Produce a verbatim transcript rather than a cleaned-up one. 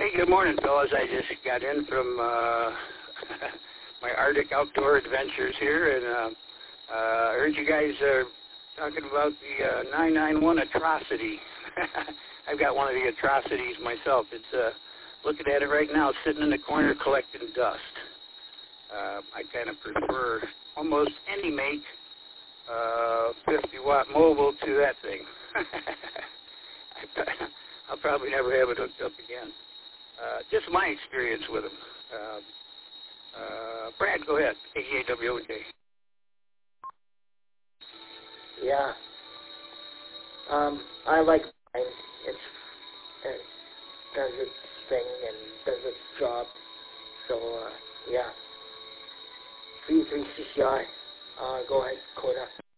Hey, good morning, fellas. I just got in from uh, my Arctic outdoor adventures here, and uh, uh, I heard you guys are talking about the uh, nine nine one atrocity. I've got one of the atrocities myself. It's uh, looking at it right now, sitting in the corner collecting dust. Uh, I kind of prefer almost any make uh, fifty watt mobile to that thing. I'll probably never have it hooked up again. Uh, just my experience with them. Uh, uh, Brad, go ahead. A A W O J. Yeah. Um, I like mine. It's, it does its thing and does its job. So, uh, yeah. V three C C I. Uh, go ahead, Coda.